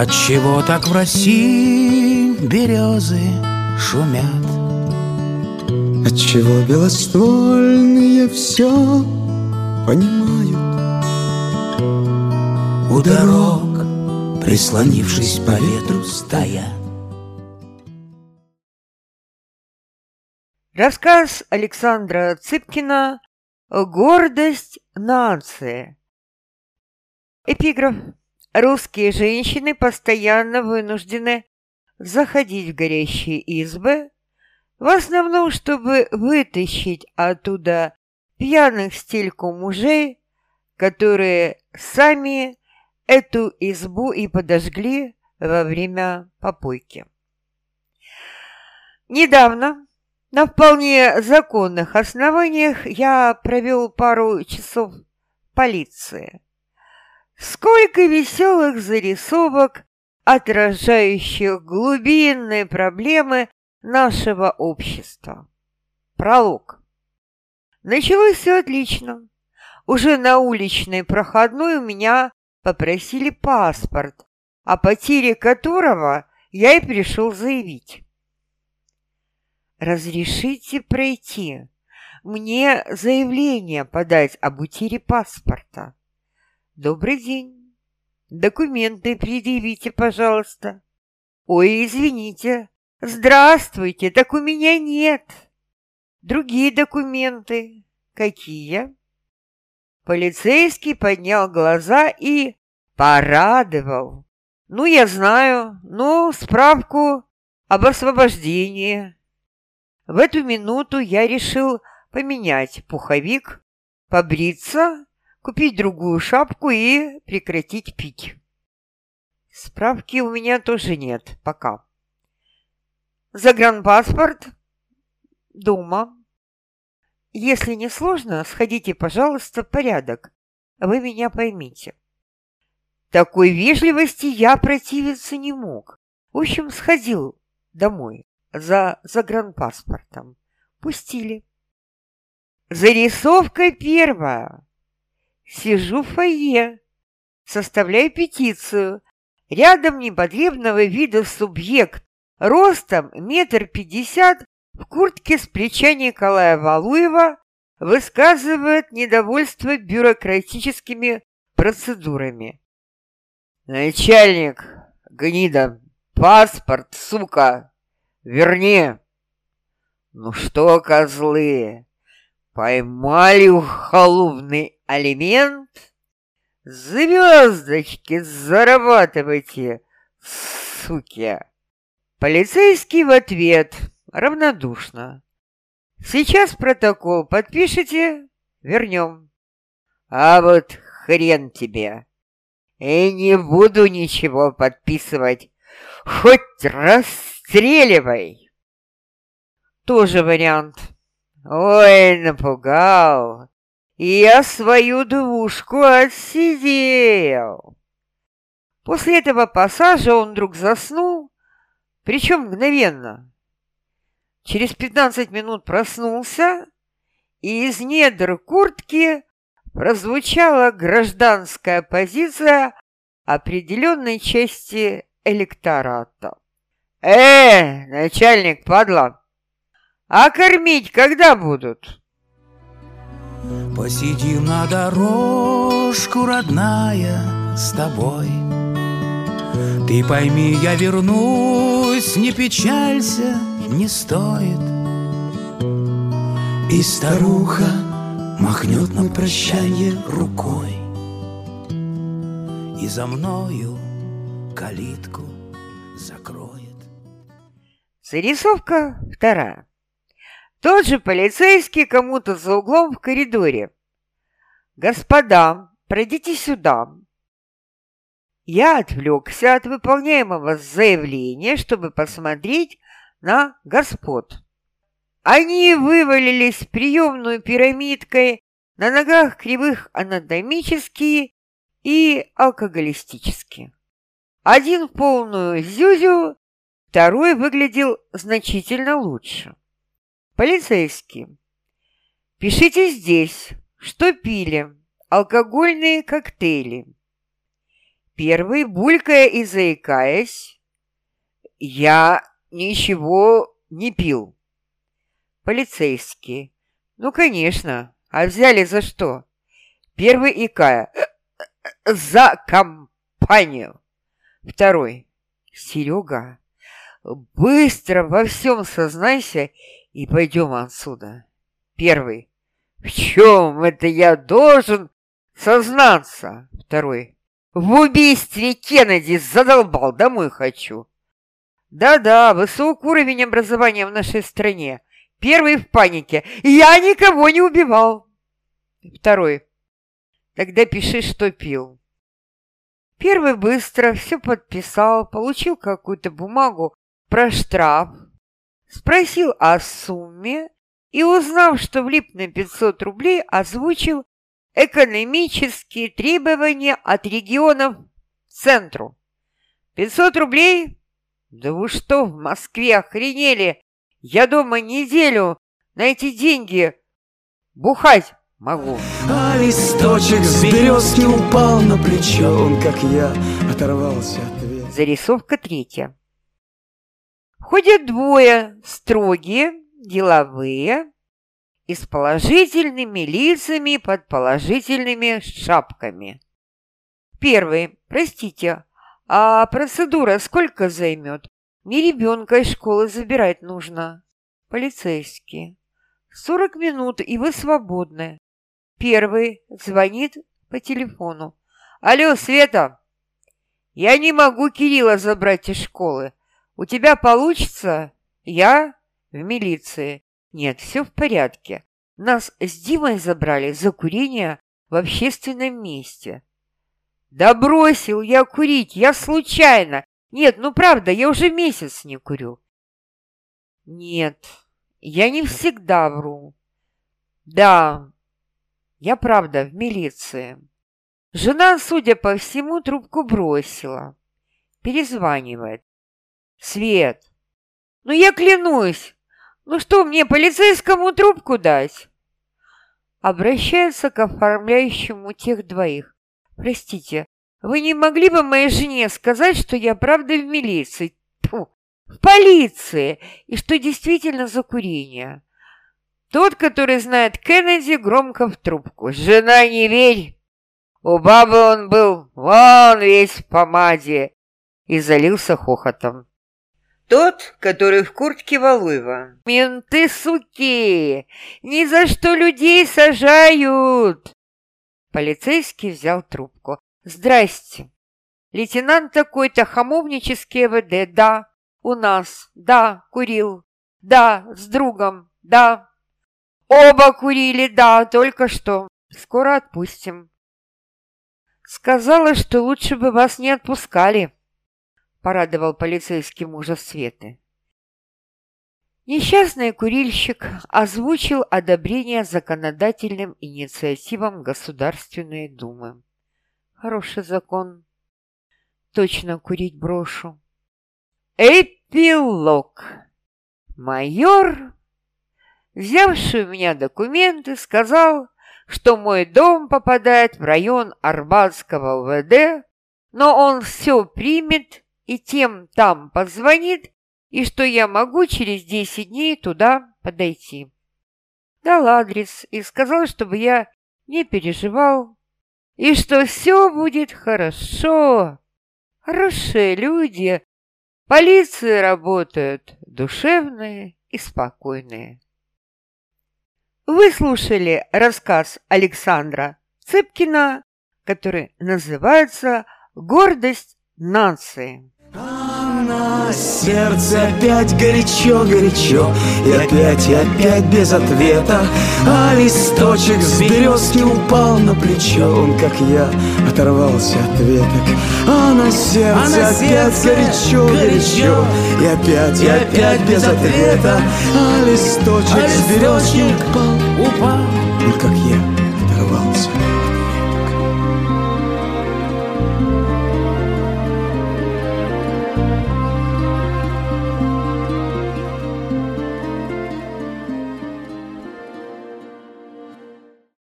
Отчего так в России березы шумят? Отчего белоствольные все понимают? У дорог, прислонившись по ветру, стоят. Рассказ Александра Цыпкина «Гордость нации». Эпиграф. Русские женщины постоянно вынуждены заходить в горящие избы, в основном, чтобы вытащить оттуда пьяных стельку мужей, которые сами эту избу и подожгли во время попойки. Недавно, на вполне законных основаниях, я провел пару часов в полиции. Сколько веселых зарисовок, отражающих глубинные проблемы нашего общества. Пролог. Началось все отлично. Уже на уличной проходной у меня попросили паспорт, о потере которого я и пришел заявить. «Разрешите пройти? Мне заявление подать об утере паспорта». «Добрый день. Документы предъявите, пожалуйста». «Ой, извините. Здравствуйте, так у меня нет». «Другие документы». «Какие?» Полицейский поднял глаза и порадовал. «Ну, я знаю. Ну, справку об освобождении». В эту минуту я решил поменять пуховик, побриться, купить другую шапку и прекратить пить. Справки у меня тоже нет пока. Загранпаспорт дома. Если не сложно, сходите, пожалуйста, в порядок. Вы меня поймите. Такой вежливости я противиться не мог. В общем, сходил домой за загранпаспортом. Пустили. Зарисовка первая. Сижу в фойе, составляю петицию. Рядом непотребного вида субъект, ростом 1,50 м, в куртке с плеча Николая Валуева, высказывает недовольство бюрократическими процедурами. «Начальник, гнида, паспорт, сука, верни!» «Ну что, козлы, поймали ухоловный алимент? Звездочки зарабатывайте, суки!» Полицейский в ответ равнодушно. «Сейчас протокол подпишите, вернем». «А вот хрен тебе! И не буду ничего подписывать, хоть расстреливай!» Тоже вариант. «Ой, напугал! Я свою двушку отсидел!» После этого пассажа он вдруг заснул, причем мгновенно. Через 15 минут проснулся, и из недр куртки прозвучала гражданская позиция определенной части электората. Начальник, падла, а кормить когда будут?» Посидим на дорожку, родная, с тобой. Ты пойми, я вернусь, не печалься, не стоит. И старуха махнет на прощанье рукой, и за мною калитку закроет. Зарисовка вторая. Тот же полицейский кому-то за углом в коридоре. «Господа, пройдите сюда». Я отвлекся от выполняемого заявления, чтобы посмотреть на господ. Они вывалились в приемную пирамидкой, на ногах кривых анатомически и алкоголистически. Один в полную зюзю, второй выглядел значительно лучше. Полицейский. «Пишите здесь, что пили, алкогольные коктейли». Первый, булькая и заикаясь: «Я ничего не пил». Полицейский: «Ну, конечно. А взяли за что?» Первый, икая: «За компанию». Второй: «Серега, быстро во всем сознайся и пойдем отсюда». Первый: «В чем это я должен сознаться?» Второй: «В убийстве Кеннеди, задолбал, домой хочу». Да-да, высокий уровень образования в нашей стране. Первый в панике: «Я никого не убивал». Второй: «Тогда пиши, что пил». Первый быстро все подписал, получил какую-то бумагу про штраф, спросил о сумме и, узнав, что влип на 500 рублей, озвучил экономические требования от регионов центру. 500 рублей? Да вы что, в Москве охренели? Я дома неделю на эти деньги бухать могу. А листочек с березки упал на плечо. Он, как я, оторвался от ветра. Зарисовка 3. Ходят двое, строгие, деловые и с положительными лицами под положительными шапками. Первый: «Простите, а процедура сколько займет? Мне ребенка из школы забирать нужно». Полицейский: 40 минут, и вы свободны. Первый звонит по телефону: «Алло, Света, я не могу Кирилла забрать из школы. У тебя получится?» «Я в милиции». «Нет, все в порядке. Нас с Димой забрали за курение в общественном месте». «Да бросил я курить, я случайно. Нет, ну правда, я уже месяц не курю». «Нет, я не всегда вру». «Да, я правда в милиции». Жена, судя по всему, трубку бросила. Перезванивает: «Свет, ну я клянусь, ну что, мне полицейскому трубку дать?» Обращается к оформляющему тех двоих: «Простите, вы не могли бы моей жене сказать, что я правда в милиции, в полиции, и что действительно за курение?» Тот, который знает Кеннеди, громко в трубку: «Жена, не верь, у бабы он был вон весь в помаде», и залился хохотом. Тот, который в куртке Валуева: «Менты, суки, ни за что людей сажают». Полицейский взял трубку: «Здрасте. Лейтенант такой-то, Хамовнический ВД. Да, у нас. Да, курил. Да, с другом. Да. Оба курили. Да, только что. Скоро отпустим». «Сказала, что лучше бы вас не отпускали», — порадовал полицейский мужа Светы. Несчастный курильщик озвучил одобрение законодательным инициативам Государственной Думы. Хороший закон. Точно курить брошу. Эпилог. Майор, взявший у меня документы, сказал, что мой дом попадает в район Арбатского УВД, но он все примет и тем там позвонит, и что я могу через 10 дней туда подойти. Дал адрес и сказал, чтобы я не переживал, и что все будет хорошо. Хорошие люди, полиции работают, душевные и спокойные. Вы слушали рассказ Александра Цыпкина, который называется «Гордость нации». На сердце опять горячо-горячо, и опять без ответа. А листочек с березки упал на плечо. Он, как я, оторвался от веток. А на сердце опять горячо-горячо, и опять без ответа. А листочек с березки упал. Он, как я,